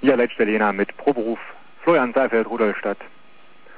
Hier Leitstelle Jena mit Proberuf Florian Seifeld, Rudolstadt.